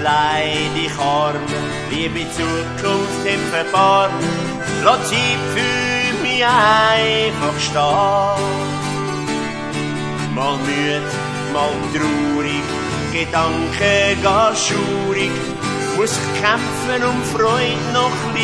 leid ich arm, liebe Zukunft im Verbarm, lass sie für mich einfach stehen. Mal müd, mal traurig, Gedanken gar schurig, muss ich kämpfen um Freude noch Liebe.